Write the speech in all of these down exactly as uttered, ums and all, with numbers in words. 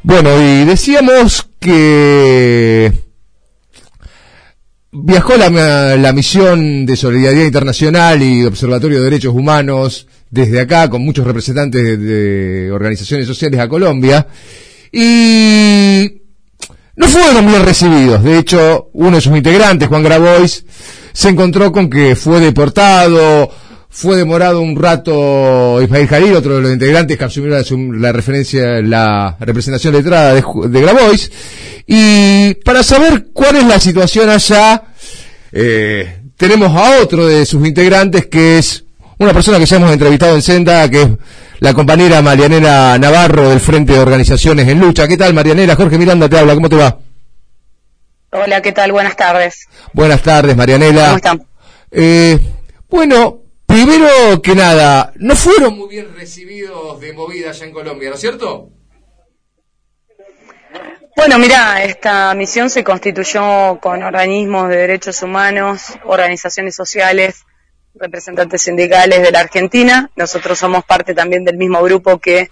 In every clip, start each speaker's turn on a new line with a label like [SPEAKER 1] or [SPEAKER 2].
[SPEAKER 1] Bueno, y decíamos que viajó la, la misión de Solidaridad Internacional y de Observatorio de Derechos Humanos desde acá, con muchos representantes de, de organizaciones sociales a Colombia, y no fueron bien recibidos. De hecho, uno de sus integrantes, Juan Grabois, se encontró con que fue deportado, fue demorado un rato Ismael Jalil, otro de los integrantes que asumió la, la referencia, la representación letrada de, de Grabois. Y para saber cuál es la situación allá, eh, tenemos a otro de sus integrantes, que es una persona que ya hemos entrevistado en Senda, que es la compañera Marianela Navarro del Frente de Organizaciones en Lucha. ¿Qué tal, Marianela? Jorge Miranda te habla, ¿cómo te va?
[SPEAKER 2] Hola, ¿qué tal? Buenas tardes.
[SPEAKER 1] Buenas tardes, Marianela.
[SPEAKER 2] ¿Cómo están?
[SPEAKER 1] Eh, bueno, primero que nada, no fueron muy bien recibidos de movida allá en Colombia, ¿no es cierto?
[SPEAKER 2] Bueno, mira, esta misión se constituyó con organismos de derechos humanos, organizaciones sociales, representantes sindicales de la Argentina. Nosotros somos parte también del mismo grupo que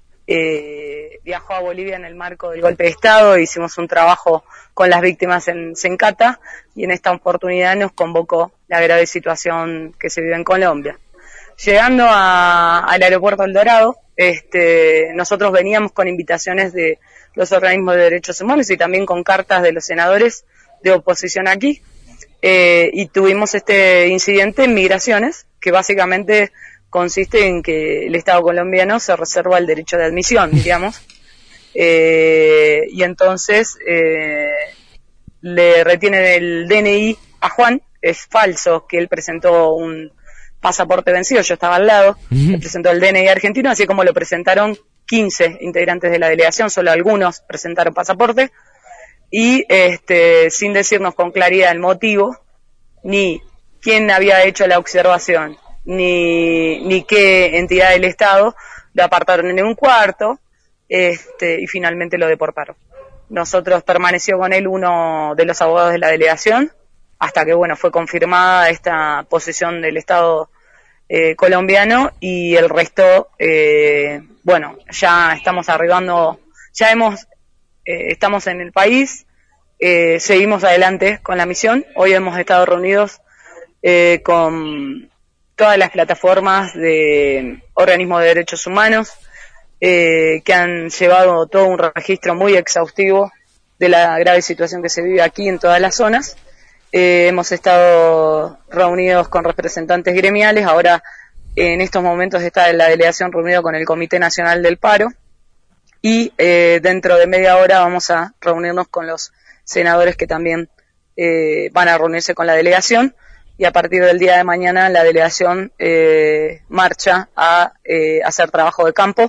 [SPEAKER 2] eh, viajó a Bolivia en el marco del golpe de Estado. Hicimos un trabajo con las víctimas en Sencata y en esta oportunidad nos convocó la grave situación que se vive en Colombia. Llegando a, al aeropuerto El Dorado, este, nosotros veníamos con invitaciones de los organismos de derechos humanos y también con cartas de los senadores de oposición aquí, eh, y tuvimos este incidente en migraciones, que básicamente consiste en que el Estado colombiano se reserva el derecho de admisión, digamos, eh, y entonces eh, le retienen el D N I a Juan. Es falso que él presentó un pasaporte vencido, yo estaba al lado, uh-huh. Le presentó el D N I argentino, así como lo presentaron quince integrantes de la delegación, solo algunos presentaron pasaporte, y este, sin decirnos con claridad el motivo, ni quién había hecho la observación, ni, ni qué entidad del Estado, lo apartaron en un cuarto, este, y finalmente lo deportaron. Nosotros permaneció con él uno de los abogados de la delegación, hasta que bueno fue confirmada esta posición del Estado eh, colombiano, y el resto, eh, bueno, ya estamos arribando, ya hemos, eh, estamos en el país, eh, seguimos adelante con la misión. Hoy hemos estado reunidos eh, con todas las plataformas de organismos de derechos humanos, eh, que han llevado todo un registro muy exhaustivo de la grave situación que se vive aquí en todas las zonas. Eh, hemos estado reunidos con representantes gremiales, ahora en estos momentos está la delegación reunida con el Comité Nacional del Paro, y eh, dentro de media hora vamos a reunirnos con los senadores que también eh, van a reunirse con la delegación, y a partir del día de mañana la delegación eh, marcha a eh, hacer trabajo de campo,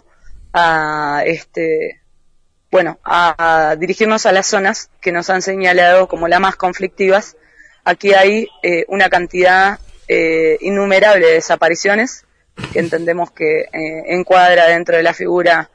[SPEAKER 2] a este bueno a, a dirigirnos a las zonas que nos han señalado como las más conflictivas. Aquí hay eh, una cantidad eh, innumerable de desapariciones que entendemos que eh, encuadra dentro de la figura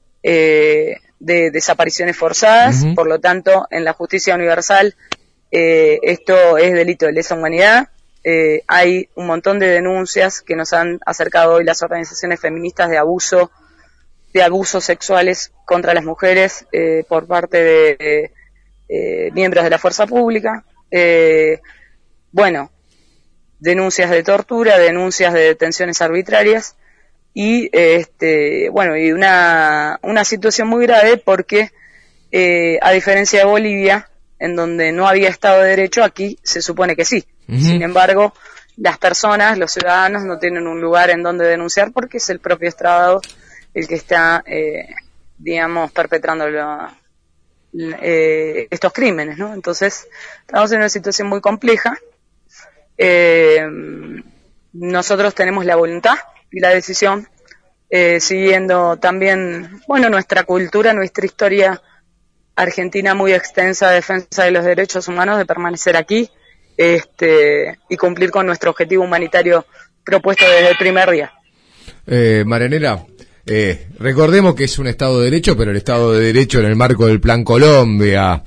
[SPEAKER 2] eh, de desapariciones forzadas. Uh-huh. Por lo tanto, en la justicia universal eh, esto es delito de lesa humanidad. Eh, hay un montón de denuncias que nos han acercado hoy las organizaciones feministas de abuso, de abusos sexuales contra las mujeres eh, por parte de eh, eh, miembros de la fuerza pública. Eh, bueno, denuncias de tortura, denuncias de detenciones arbitrarias, y este bueno y una una situación muy grave porque eh, a diferencia de Bolivia, en donde no había Estado de Derecho, aquí se supone que sí. Uh-huh. Sin embargo, las personas, los ciudadanos, no tienen un lugar en donde denunciar porque es el propio Estado el que está, eh, digamos, perpetrando lo, eh, estos crímenes, ¿no? Entonces, estamos en una situación muy compleja. Eh, nosotros tenemos la voluntad y la decisión, eh, siguiendo también, bueno, nuestra cultura, nuestra historia argentina muy extensa de defensa de los derechos humanos, de permanecer aquí, este, y cumplir con nuestro objetivo humanitario propuesto desde el primer día.
[SPEAKER 1] Eh, Marianela, eh, recordemos que es un Estado de Derecho, pero el Estado de Derecho en el marco del Plan Colombia.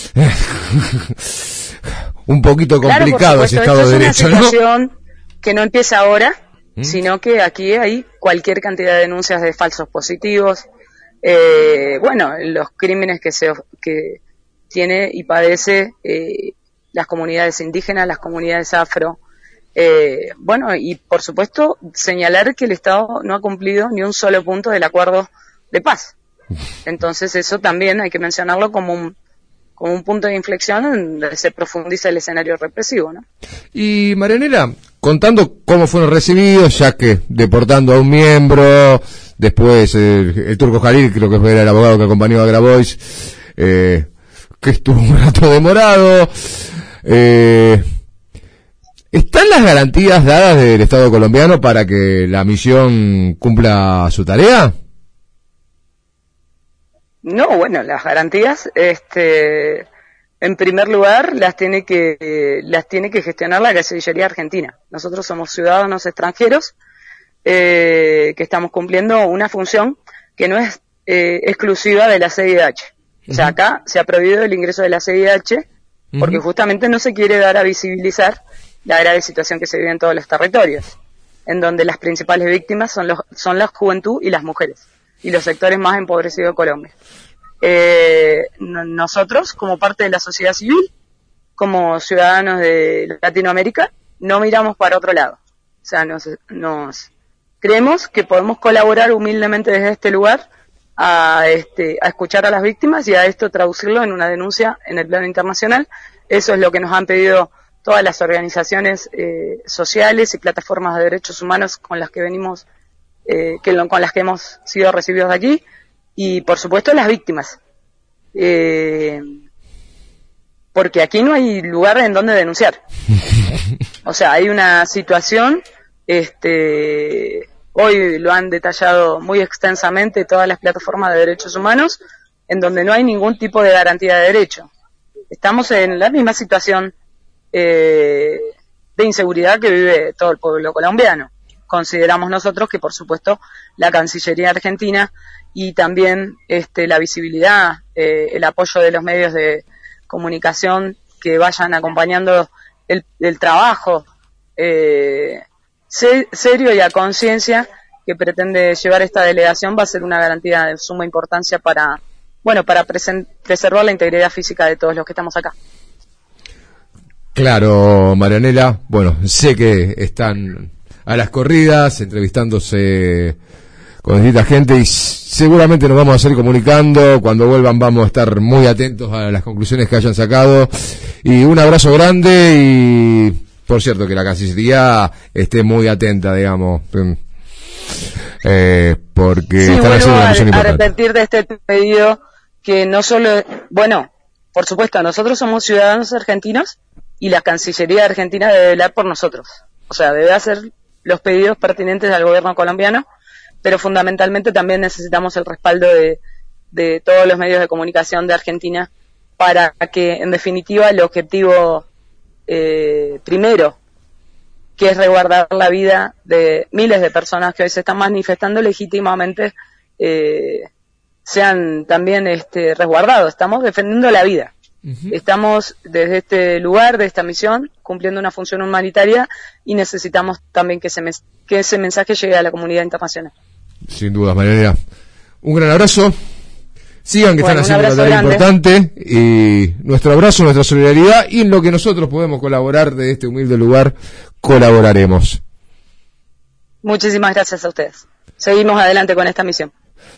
[SPEAKER 1] Un poquito complicado, claro, ese Estado de Derecho, ¿no? Es una situación
[SPEAKER 2] que no empieza ahora, ¿Mm? sino que aquí hay cualquier cantidad de denuncias de falsos positivos, eh, bueno, los crímenes que se que tiene y padece eh, las comunidades indígenas, las comunidades afro. Eh, bueno, y por supuesto señalar que el Estado no ha cumplido ni un solo punto del acuerdo de paz. Entonces eso también hay que mencionarlo como un, como un punto de inflexión donde se profundiza el escenario represivo, ¿no?
[SPEAKER 1] Y Marianela, contando cómo fueron recibidos, ya que deportando a un miembro, después eh, el Turco Jalil, creo que fue el abogado que acompañó a Grabois, eh, que estuvo un rato demorado, eh, ¿están las garantías dadas del Estado colombiano para que la misión cumpla su tarea?
[SPEAKER 2] No, bueno, las garantías, este, en primer lugar, las tiene que, eh, las tiene que gestionar la Cancillería Argentina. Nosotros somos ciudadanos extranjeros, eh, que estamos cumpliendo una función que no es eh, exclusiva de la C I D H. Uh-huh. O sea, acá se ha prohibido el ingreso de la C I D H porque uh-huh. justamente no se quiere dar a visibilizar la grave situación que se vive en todos los territorios, en donde las principales víctimas son los, son la juventud y las mujeres, y los sectores más empobrecidos de Colombia. Eh, nosotros, como parte de la sociedad civil, como ciudadanos de Latinoamérica, no miramos para otro lado. O sea, nos, nos creemos que podemos colaborar humildemente desde este lugar a, este, a escuchar a las víctimas y a esto traducirlo en una denuncia en el plano internacional. Eso es lo que nos han pedido todas las organizaciones eh, sociales y plataformas de derechos humanos con las que venimos, eh, que lo, con las que hemos sido recibidos de aquí, y por supuesto las víctimas, eh, porque aquí no hay lugar en donde denunciar. O sea, hay una situación, este, hoy lo han detallado muy extensamente todas las plataformas de derechos humanos, en donde no hay ningún tipo de garantía de derecho. Estamos en la misma situación Eh, de inseguridad que vive todo el pueblo colombiano. Consideramos nosotros que, por supuesto, la Cancillería Argentina y también este, la visibilidad, eh, el apoyo de los medios de comunicación que vayan acompañando el, el trabajo eh, se, serio y a conciencia que pretende llevar esta delegación va a ser una garantía de suma importancia para, bueno, para presen- preservar la integridad física de todos los que estamos acá.
[SPEAKER 1] Claro, Marianela, bueno, sé que están a las corridas, entrevistándose con distinta gente y seguramente nos vamos a seguir comunicando. Cuando vuelvan vamos a estar muy atentos a las conclusiones que hayan sacado. Y un abrazo grande y, por cierto, que la Cancillería esté muy atenta, digamos, eh, porque
[SPEAKER 2] sí,
[SPEAKER 1] están haciendo una misión importante.
[SPEAKER 2] A repetir de este pedido que no solo, bueno, por supuesto, nosotros somos ciudadanos argentinos, y la Cancillería Argentina debe velar por nosotros. O sea, debe hacer los pedidos pertinentes al gobierno colombiano, pero fundamentalmente también necesitamos el respaldo de, de todos los medios de comunicación de Argentina para que, en definitiva, el objetivo eh, primero, que es resguardar la vida de miles de personas que hoy se están manifestando legítimamente, eh, sean también este, resguardados. Estamos defendiendo la vida. Estamos desde este lugar, de esta misión, cumpliendo una función humanitaria y necesitamos también que ese, mes- que ese mensaje llegue a la comunidad internacional.
[SPEAKER 1] Sin dudas, Marianela. Un gran abrazo. Sigan que
[SPEAKER 2] bueno,
[SPEAKER 1] están haciendo una tarea importante. Y nuestro abrazo, nuestra solidaridad y en lo que nosotros podemos colaborar de este humilde lugar, colaboraremos.
[SPEAKER 2] Muchísimas gracias a ustedes. Seguimos adelante con esta misión.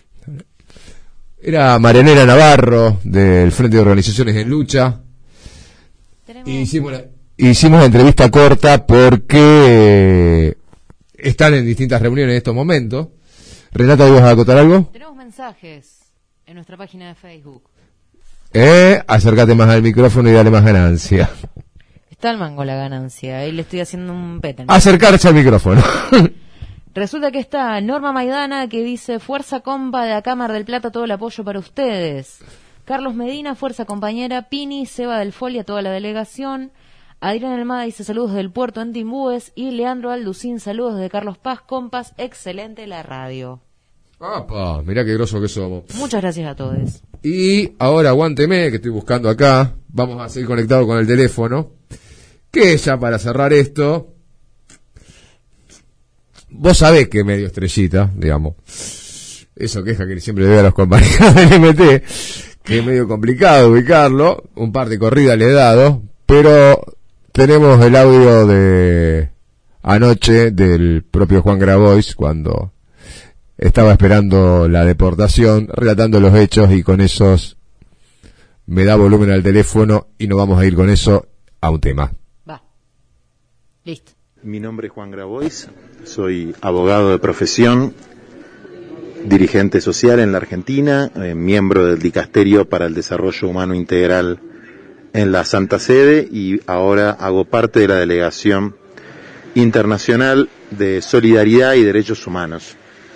[SPEAKER 1] Era Marianela Navarro, del Frente de Organizaciones en Lucha. Hicimos la, hicimos la entrevista corta porque están en distintas reuniones en estos momentos. Renata, ¿ibas a acotar algo?
[SPEAKER 3] Tenemos mensajes en nuestra página de Facebook.
[SPEAKER 1] Eh, acércate más al micrófono y dale más ganancia.
[SPEAKER 3] Está al mango la ganancia, ahí le estoy haciendo un pete.
[SPEAKER 1] Acercarse al micrófono.
[SPEAKER 3] Resulta que está Norma Maidana, que dice: fuerza compa de acá Mar del Plata, todo el apoyo para ustedes. Carlos Medina, fuerza compañera. Pini, Seba del Folia, toda la delegación. Adrián Almada dice: saludos del puerto en Timbúes. Y Leandro Alducín, saludos de Carlos Paz, compas, excelente la radio.
[SPEAKER 1] ¡Apa! Mirá qué groso que somos.
[SPEAKER 3] Muchas gracias a todos.
[SPEAKER 1] Y ahora aguánteme, que estoy buscando acá. Vamos a seguir conectados con el teléfono. Que ya para cerrar esto, vos sabés que medio estrellita, digamos, eso queja que siempre le doy a los compañeros del M T, que es medio complicado ubicarlo, un par de corridas le he dado, pero tenemos el audio de anoche del propio Juan Grabois cuando estaba esperando la deportación, relatando los hechos, y con esos me da volumen al teléfono y nos vamos a ir con eso a un tema.
[SPEAKER 3] Va. Listo.
[SPEAKER 4] Mi nombre es Juan Grabois, soy abogado de profesión, dirigente social en la Argentina, eh, miembro del Dicasterio para el Desarrollo Humano Integral en la Santa Sede, y ahora hago parte de la Delegación Internacional de Solidaridad y Derechos Humanos.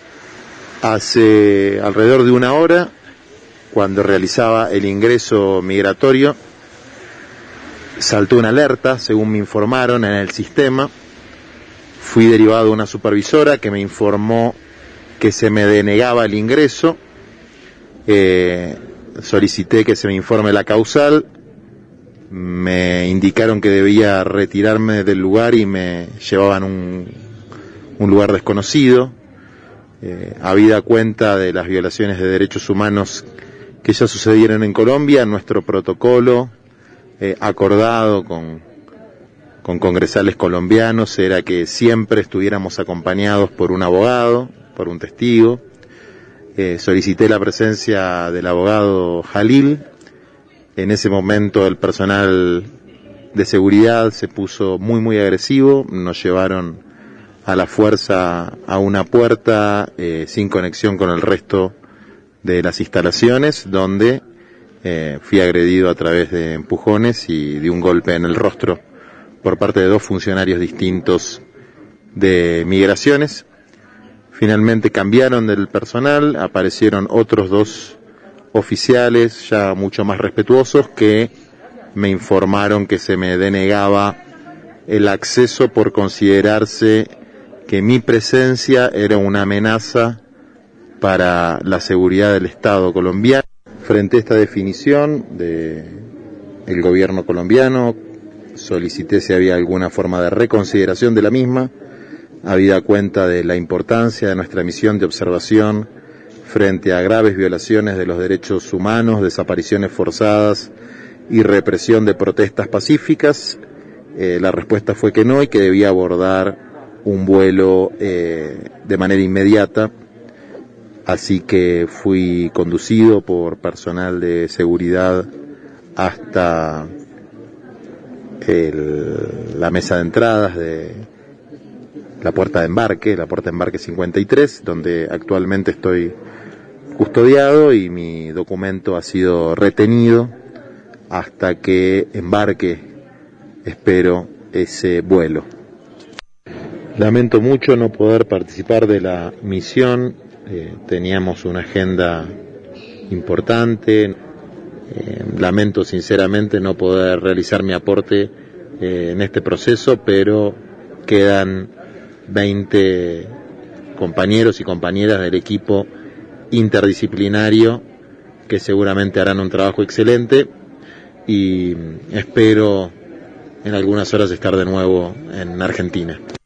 [SPEAKER 4] Hace alrededor de una hora, cuando realizaba el ingreso migratorio, saltó una alerta, según me informaron en el sistema. Fui derivado a una supervisora que me informó que se me denegaba el ingreso. Eh, solicité que se me informe la causal. Me indicaron que debía retirarme del lugar y me llevaban a un, un lugar desconocido. Eh, habida cuenta de las violaciones de derechos humanos que ya sucedieron en Colombia, nuestro protocolo eh, acordado con, con congresales colombianos era que siempre estuviéramos acompañados por un abogado, por un testigo. Eh, solicité la presencia del abogado Jalil. En ese momento el personal de seguridad se puso muy muy agresivo, nos llevaron a la fuerza a una puerta eh, sin conexión con el resto de las instalaciones, donde eh, fui agredido a través de empujones y de un golpe en el rostro por parte de dos funcionarios distintos de migraciones. Finalmente cambiaron del personal, aparecieron otros dos oficiales ya mucho más respetuosos que me informaron que se me denegaba el acceso por considerarse que mi presencia era una amenaza para la seguridad del Estado colombiano. Frente a esta definición de el gobierno colombiano, solicité si había alguna forma de reconsideración de la misma, habida cuenta de la importancia de nuestra misión de observación frente a graves violaciones de los derechos humanos, desapariciones forzadas y represión de protestas pacíficas. Eh, la respuesta fue que no, y que debía abordar un vuelo eh, de manera inmediata. Así que fui conducido por personal de seguridad hasta el, la mesa de entradas de la puerta de embarque, la puerta de embarque cincuenta y tres, donde actualmente estoy custodiado, y mi documento ha sido retenido hasta que embarque, espero, ese vuelo. Lamento mucho no poder participar de la misión. Eh, teníamos una agenda importante. Eh, lamento sinceramente no poder realizar mi aporte eh, en este proceso, pero quedan veinte compañeros y compañeras del equipo interdisciplinario que seguramente harán un trabajo excelente, y espero en algunas horas estar de nuevo en Argentina.